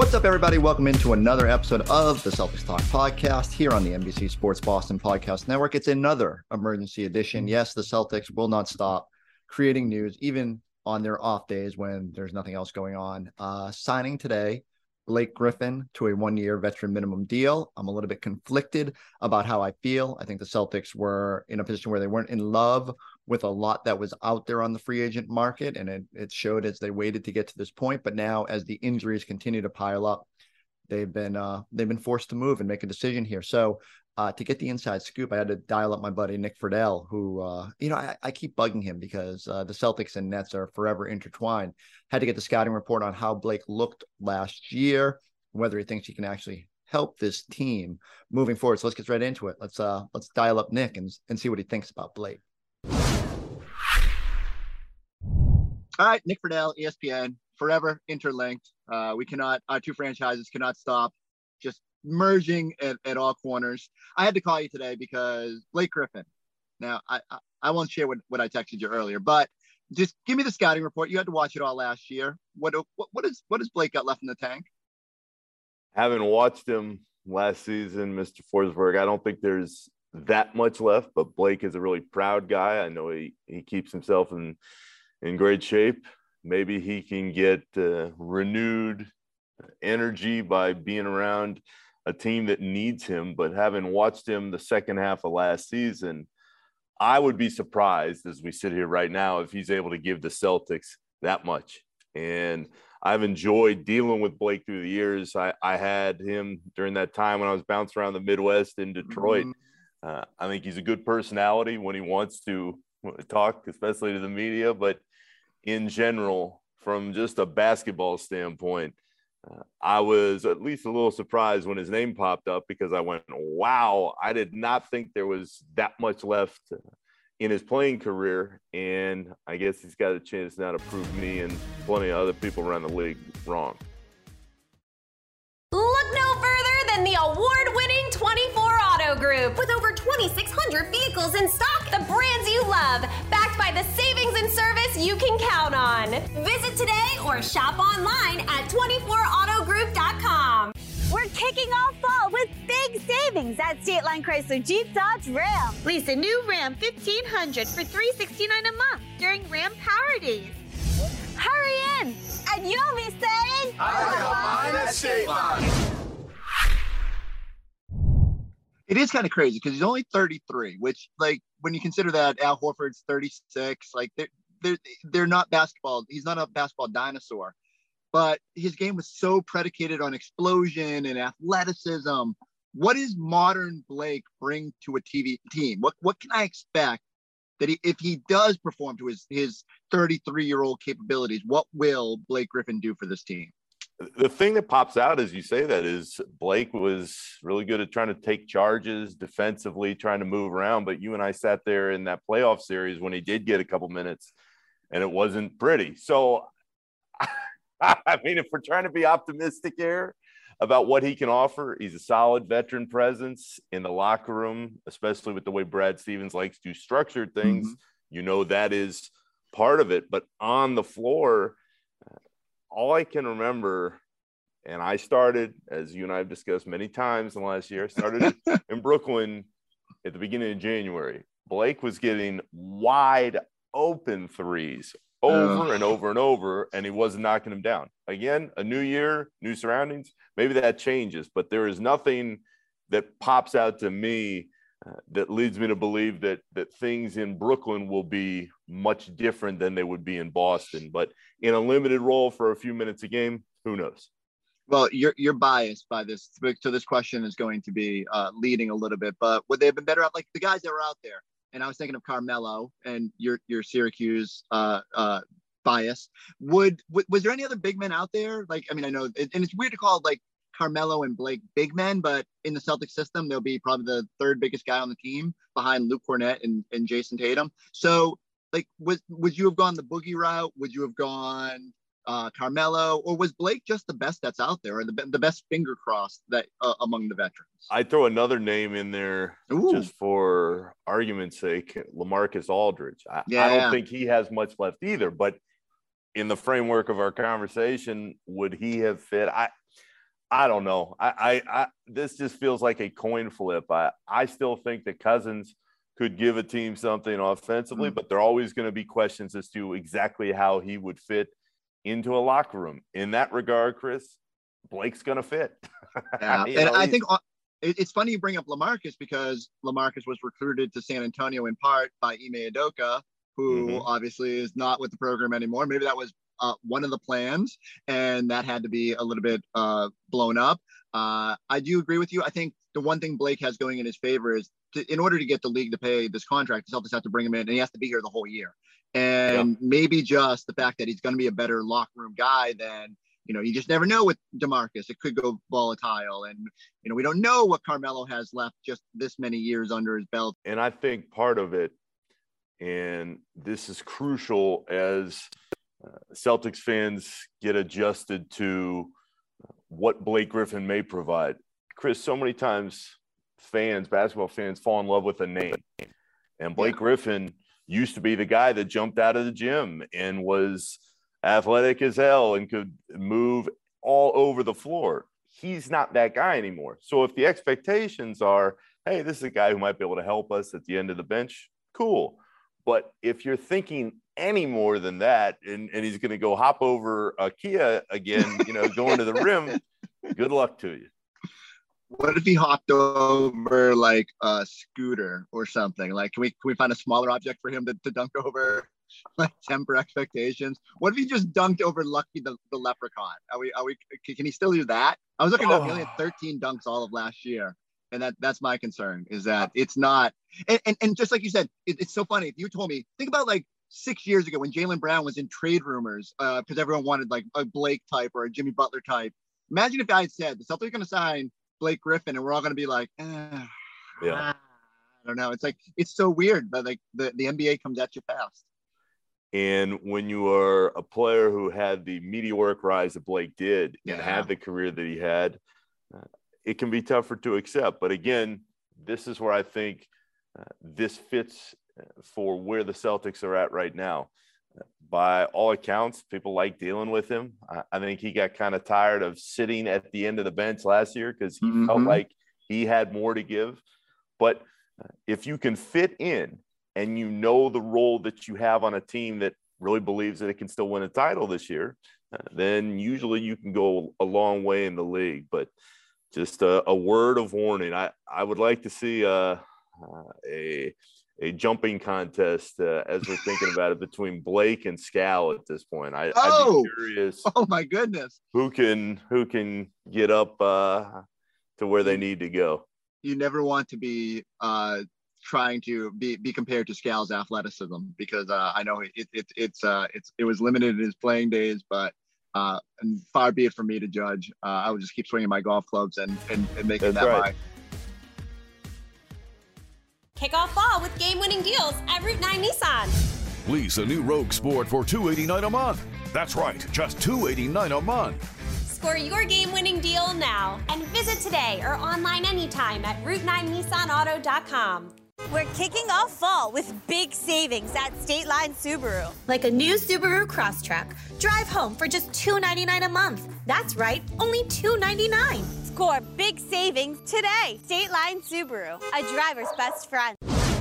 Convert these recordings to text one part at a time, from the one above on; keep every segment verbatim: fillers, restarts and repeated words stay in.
What's up, everybody? Welcome into another episode of the Celtics Talk podcast here on the N B C Sports Boston Podcast Network. It's another emergency edition. Yes, the Celtics will not stop creating news, even on their off days when there's nothing else going on. Uh, signing today, Blake Griffin to a one-year veteran minimum deal. I'm a little bit conflicted about how I feel. I think the Celtics were in a position where they weren't in love with a lot that was out there on the free agent market, and it, it showed as they waited to get to this point. But now, as the injuries continue to pile up, they've been uh, they've been forced to move and make a decision here. So uh, to get the inside scoop, I had to dial up my buddy Nick Friedell, who uh, you know I, I keep bugging him because uh, the Celtics and Nets are forever intertwined. Had to get the scouting report on how Blake looked last year, whether he thinks he can actually help this team moving forward. So let's get right into it. Let's uh let's dial up Nick and and see what he thinks about Blake. All right, Nick Friedell, E S P N, forever interlinked. Uh, we cannot, our two franchises cannot stop just merging at, at all corners. I had to call you today because Blake Griffin. Now, I I, I won't share what, what I texted you earlier, but just give me the scouting report. You had to watch it all last year. What what what is what has Blake got left in the tank? Having watched him last season, Mister Forsberg, I don't think there's that much left, but Blake is a really proud guy. I know he, he keeps himself in in great shape. Maybe he can get uh, renewed energy by being around a team that needs him. But having watched him the second half of last season, I would be surprised as we sit here right now if he's able to give the Celtics that much. And I've enjoyed dealing with Blake through the years. I, I had him during that time when I was bouncing around the Midwest in Detroit. Uh, I think he's a good personality when he wants to talk, especially to the media. But in general, from just a basketball standpoint, uh, I was at least a little surprised when his name popped up because I went, wow, I did not think there was that much left in his playing career. And I guess he's got a chance now to prove me and plenty of other people around the league wrong. Look no further than the award-winning twenty-four Auto Group. With over twenty-six hundred vehicles in stock, the brands you love, backed by the savings and service you can count on. Visit today or shop online at twenty-four auto group dot com. We're kicking off fall with big savings at State Line Chrysler Jeep Dodge Ram. Lease a new Ram fifteen hundred for three hundred sixty-nine dollars a month during Ram Power Days. Hurry in, and you'll be saying, I got mine at State Line. It is kind of crazy because he's only thirty-three, which, like, when you consider that Al Horford's thirty-six, like, they're, they're, they're not basketball. He's not a basketball dinosaur. But his game was so predicated on explosion and athleticism. What does modern Blake bring to a T V team? What what can I expect that he, if he does perform to his his thirty-three-year-old capabilities, what will Blake Griffin do for this team? The thing that pops out as you say that is Blake was really good at trying to take charges defensively, trying to move around. But you and I sat there in that playoff series when he did get a couple minutes, and it wasn't pretty. So, I mean, if we're trying to be optimistic here about what he can offer, he's a solid veteran presence in the locker room, especially with the way Brad Stevens likes to structure things. Mm-hmm. You know, that is part of it. But on the floor, all I can remember, and I started, as you and I have discussed many times in the last year, started in Brooklyn at the beginning of January. Blake was getting wide open threes over uh. and over and over, and he wasn't knocking them down. Again, a new year, new surroundings, maybe that changes, but there is nothing that pops out to me uh, that leads me to believe that that things in Brooklyn will be much different than they would be in Boston. But in a limited role for a few minutes a game, who knows? Well, you're you're biased by this, so this question is going to be uh, leading a little bit. But would they have been better out, like the guys that were out there? And I was thinking of Carmelo and your your Syracuse uh, uh, bias. Would, would was there any other big men out there? Like, I mean, I know, and it's weird to call like Carmelo and Blake big men, but in the Celtics system, they'll be probably the third biggest guy on the team behind Luke Cornett and, and Jason Tatum. So, like, was would you have gone the Boogie route? Would you have gone uh, Carmelo, or was Blake just the best that's out there, or the the best finger crossed that uh, among the veterans? I'd throw another name in there Ooh. just for argument's sake, LaMarcus Aldridge. I, yeah. I don't think he has much left either, but in the framework of our conversation, would he have fit? I I don't know. I, I, I this just feels like a coin flip. I, I still think that Cousins could give a team something offensively, mm-hmm. but there are always going to be questions as to exactly how he would fit into a locker room. In that regard, Chris, Blake's going to fit. Yeah. and know, I think it's funny you bring up LaMarcus, because LaMarcus was recruited to San Antonio in part by Ime Udoka, who mm-hmm. obviously is not with the program anymore. Maybe that was uh, one of the plans, and that had to be a little bit uh, blown up. Uh, I do agree with you. I think the one thing Blake has going in his favor is to, in order to get the league to pay this contract, the Celtics have to bring him in, and he has to be here the whole year. And yeah. maybe just the fact that he's going to be a better locker room guy than, you know, you just never know with DeMarcus. It could go volatile. And, you know, we don't know what Carmelo has left just this many years under his belt. And I think part of it, and this is crucial as uh, Celtics fans get adjusted to what Blake Griffin may provide. Chris, so many times fans, basketball fans, fall in love with a name. And Blake yeah. Griffin used to be the guy that jumped out of the gym and was athletic as hell and could move all over the floor. He's not that guy anymore. So if the expectations are, hey, this is a guy who might be able to help us at the end of the bench, cool. But if you're thinking any more than that, and, and he's going to go hop over a Kia again, you know, going to the rim, good luck to you. What if he hopped over like a scooter or something? Like, can we can we find a smaller object for him to, to dunk over, like temper expectations? What if he just dunked over Lucky the, the leprechaun? Are we are we can he still do that? I was looking at oh. million thirteen dunks all of last year, and that that's my concern, is that it's not. And and, and just like you said, it, it's so funny. If you told me, think about like six years ago when Jaylen Brown was in trade rumors because uh, everyone wanted like a Blake type or a Jimmy Butler type. Imagine if I had said the Celtics are going to sign Blake Griffin, and we're all going to be like, eh, yeah, I don't know. It's like, it's so weird, but like the, the N B A comes at you fast. And when you are a player who had the meteoric rise that Blake did yeah. and had the career that he had, uh, it can be tougher to accept. But again, this is where I think uh, this fits for where the Celtics are at right now. By all accounts, people like dealing with him. I, I think he got kind of tired of sitting at the end of the bench last year because he mm-hmm. felt like he had more to give. But if you can fit in and you know the role that you have on a team that really believes that it can still win a title this year, uh, then usually you can go a long way in the league. But just a, a word of warning, I, I would like to see uh, uh, a – a jumping contest uh, as we're thinking about it between Blake and Scal at this point. I, oh, I'd be curious. Oh my goodness. Who can, who can get up uh, to where they need to go. You never want to be uh, trying to be, be compared to Scal's athleticism, because uh, I know it, it, it's, uh, it's, it was limited in his playing days, but uh, and far be it from me to judge. Uh, I would just keep swinging my golf clubs and, and, and making That's that right. my. Kick off fall with game-winning deals at Route nine Nissan. Lease a new Rogue Sport for two hundred eighty-nine dollars a month. That's right, just two hundred eighty-nine dollars a month. Score your game-winning deal now and visit today or online anytime at route nine nissan auto dot com. We're kicking off fall with big savings at State Line Subaru. Like a new Subaru Crosstrek. Drive home for just two hundred ninety-nine dollars a month. That's right, only two hundred ninety-nine dollars. Score big savings today. State Line Subaru, a driver's best friend.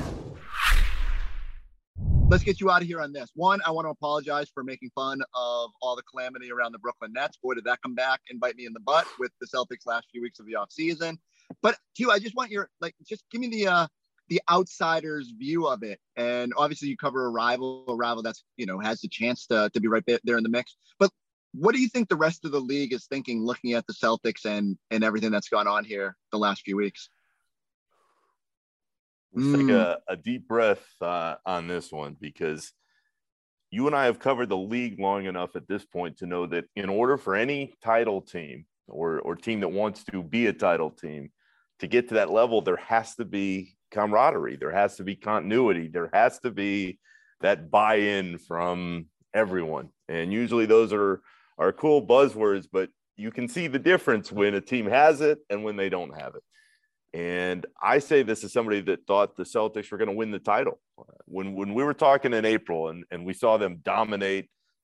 Let's get you out of here on this. One, I want to apologize for making fun of all the calamity around the Brooklyn Nets. Boy, did that come back and bite me in the butt with the Celtics last few weeks of the offseason. But two, I just want your, like, just give me the uh, the outsider's view of it. And obviously you cover a rival, a rival that's, you know, has the chance to, to be right there in the mix. But what do you think the rest of the league is thinking, looking at the Celtics and, and everything that's gone on here the last few weeks? Let's mm. take a, a deep breath uh, on this one, because you and I have covered the league long enough at this point to know that in order for any title team or, or team that wants to be a title team to get to that level, there has to be camaraderie. There has to be continuity. There has to be that buy-in from everyone. And usually those are, are cool buzzwords, but you can see the difference when a team has it and when they don't have it. And I say this as somebody that thought the Celtics were going to win the title. When when we were talking in April and, and we saw them dominate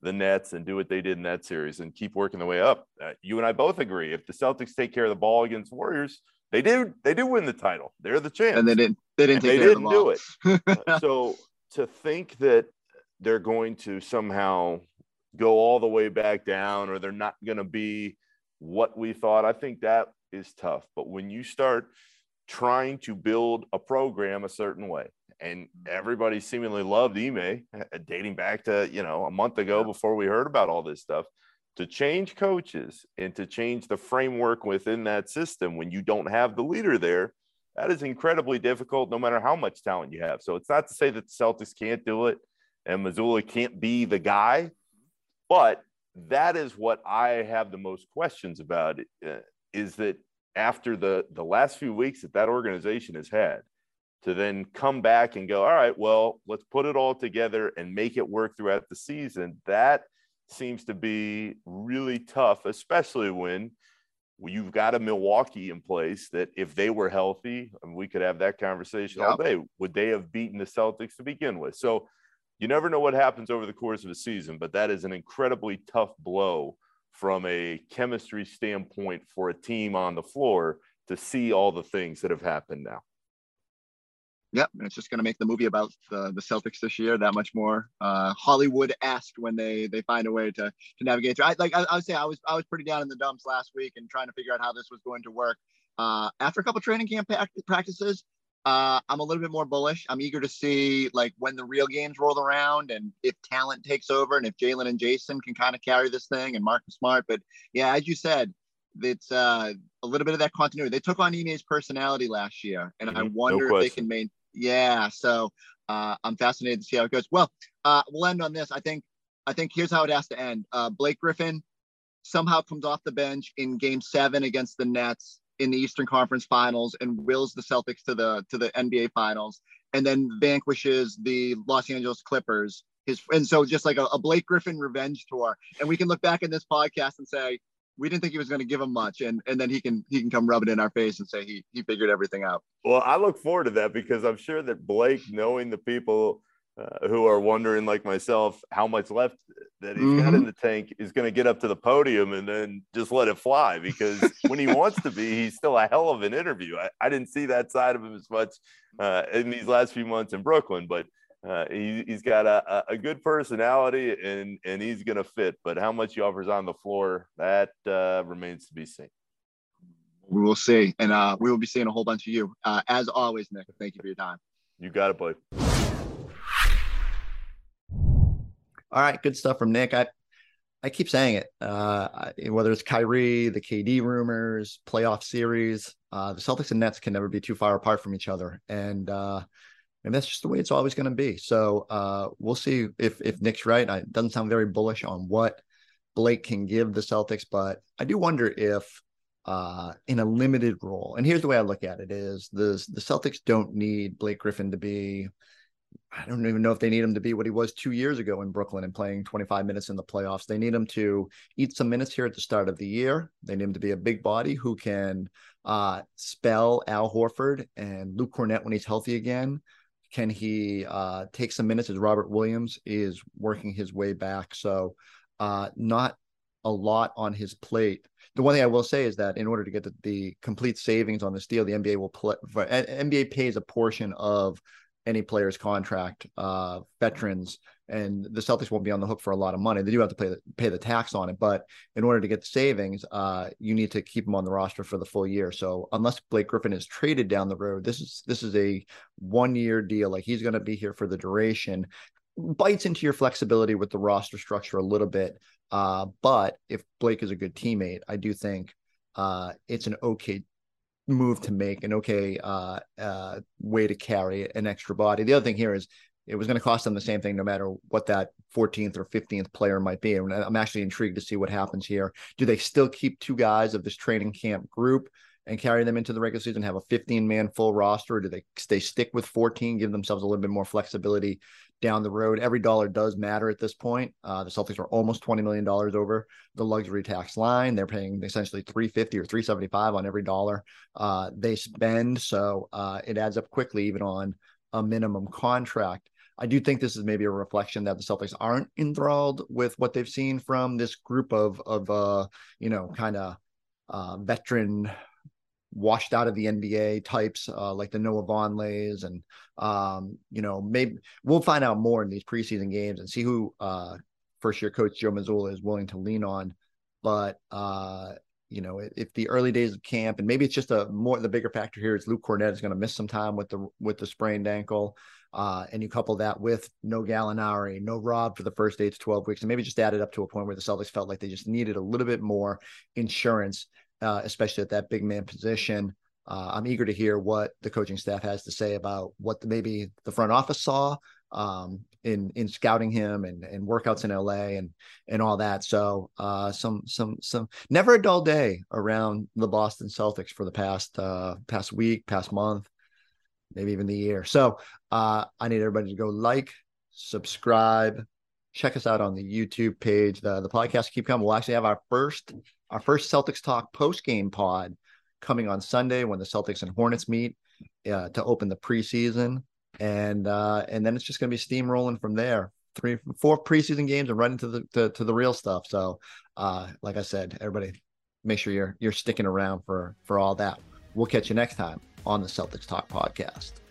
the Nets and do what they did in that series and keep working the way up. Uh, you and I both agree. If the Celtics take care of the ball against Warriors, they do they do win the title. They're the champ. And they didn't they didn't and take they care didn't of the ball. do it. uh, so to think that they're going to somehow go all the way back down, or they're not going to be what we thought, I think that is tough. But when you start trying to build a program a certain way, and everybody seemingly loved Ime, dating back to, you know, a month ago before we heard about all this stuff, to change coaches and to change the framework within that system when you don't have the leader there, that is incredibly difficult no matter how much talent you have. So it's not to say that the Celtics can't do it and Mazzulla can't be the guy, but that is what I have the most questions about, uh, is that after the, the last few weeks that that organization has had, to then come back and go, all right, well, let's put it all together and make it work throughout the season. That seems to be really tough, especially when you've got a Milwaukee in place that if they were healthy, and we could have that conversation yep. all day, would they have beaten the Celtics to begin with? So you never know what happens over the course of a season, but that is an incredibly tough blow from a chemistry standpoint for a team on the floor to see all the things that have happened now. Yep, and it's just going to make the movie about the, the Celtics this year that much more uh, Hollywood-esque when they they find a way to to navigate through. I, like I, I would say, I was I was pretty down in the dumps last week and trying to figure out how this was going to work. Uh, after a couple training camp practices, uh, I'm a little bit more bullish. I'm eager to see like when the real games roll around and if talent takes over and if Jalen and Jason can kind of carry this thing and Marcus Smart. But yeah, as you said, it's uh, a little bit of that continuity. They took on Ime's personality last year, and mm-hmm. I wonder no if they can maintain. Yeah, so uh, I'm fascinated to see how it goes. Well, uh, we'll end on this. I think. I think here's how it has to end. Uh, Blake Griffin somehow comes off the bench in Game Seven against the Nets in the Eastern Conference Finals and wills the Celtics to the to the N B A Finals, and then vanquishes the Los Angeles Clippers. His and so just like a, a Blake Griffin revenge tour, and we can look back in this podcast and say, we didn't think he was going to give him much. And, and then he can, he can come rub it in our face and say he, he figured everything out. Well, I look forward to that because I'm sure that Blake, knowing the people uh, who are wondering like myself, how much left that he's mm-hmm. got in the tank, is going to get up to the podium and then just let it fly, because when he wants to be, he's still a hell of an interview. I, I didn't see that side of him as much uh, in these last few months in Brooklyn, but Uh, he, he's got a, a good personality and, and he's going to fit, but how much he offers on the floor, that uh, remains to be seen. We will see. And uh, we will be seeing a whole bunch of you. Uh, as always, Nick, thank you for your time. You got it, Blake. All right. Good stuff from Nick. I, I keep saying it, uh, whether it's Kyrie, the K D rumors, playoff series, uh, the Celtics and Nets can never be too far apart from each other. And, uh, And that's just the way it's always going to be. So uh, we'll see if if Nick's right. It doesn't sound very bullish on what Blake can give the Celtics, but I do wonder if uh, in a limited role, and here's the way I look at it, is the, the Celtics don't need Blake Griffin to be, I don't even know if they need him to be what he was two years ago in Brooklyn and playing twenty-five minutes in the playoffs. They need him to eat some minutes here at the start of the year. They need him to be a big body who can uh, spell Al Horford and Luke Cornett when he's healthy again. Can he uh, take some minutes as Robert Williams is working his way back? So uh, not a lot on his plate. The one thing I will say is that in order to get the, the complete savings on this deal, the N B A will play, N B A pays a portion of any player's contract, uh, veterans, and the Celtics won't be on the hook for a lot of money. They do have to pay the, pay the tax on it, but in order to get the savings, uh, you need to keep him on the roster for the full year. So unless Blake Griffin is traded down the road, this is this is a one-year deal. Like, he's going to be here for the duration. Bites into your flexibility with the roster structure a little bit, uh, but if Blake is a good teammate, I do think uh, it's an okay move to make, an okay uh, uh, way to carry an extra body. The other thing here is it was going to cost them the same thing no matter what that fourteenth or fifteenth player might be. And I'm actually intrigued to see what happens here. Do they still keep two guys of this training camp group and carry them into the regular season, have a fifteen-man full roster? Or do they, they stick with fourteen, give themselves a little bit more flexibility down the road? Every dollar does matter at this point. Uh, the Celtics are almost twenty million dollars over the luxury tax line. They're paying essentially three hundred fifty or three hundred seventy-five on every dollar uh, they spend. So uh, it adds up quickly, even on a minimum contract. I do think this is maybe a reflection that the Celtics aren't enthralled with what they've seen from this group of, of uh, you know, kind of uh, veteran, washed out of the N B A types, uh, like the Noah Vonleys. And, um, you know, maybe we'll find out more in these preseason games and see who uh, first year coach Joe Mazzulla is willing to lean on. But, uh, you know, if the early days of camp, and maybe it's just a more, the bigger factor here is Luke Kornet is going to miss some time with the, with the sprained ankle. Uh, and you couple that with no Gallinari, no Rob for the first eight to twelve weeks, and maybe just added up to a point where the Celtics felt like they just needed a little bit more insurance, uh, especially at that big man position. Uh, I'm eager to hear what the coaching staff has to say about what the, maybe the front office saw um, in in scouting him and and workouts in L A and and all that. So uh, some some some never a dull day around the Boston Celtics for the past uh, past week, past month, maybe even the year. So uh, I need everybody to go like, subscribe, check us out on the YouTube page. The the podcast keep coming. We'll actually have our first our first Celtics Talk post game pod coming on Sunday when the Celtics and Hornets meet uh, to open the preseason. And uh, and then it's just going to be steamrolling from there. Three, four preseason games and right into the to, to the real stuff. So, uh, like I said, everybody, make sure you're you're sticking around for for all that. We'll catch you next time on the Celtics Talk podcast.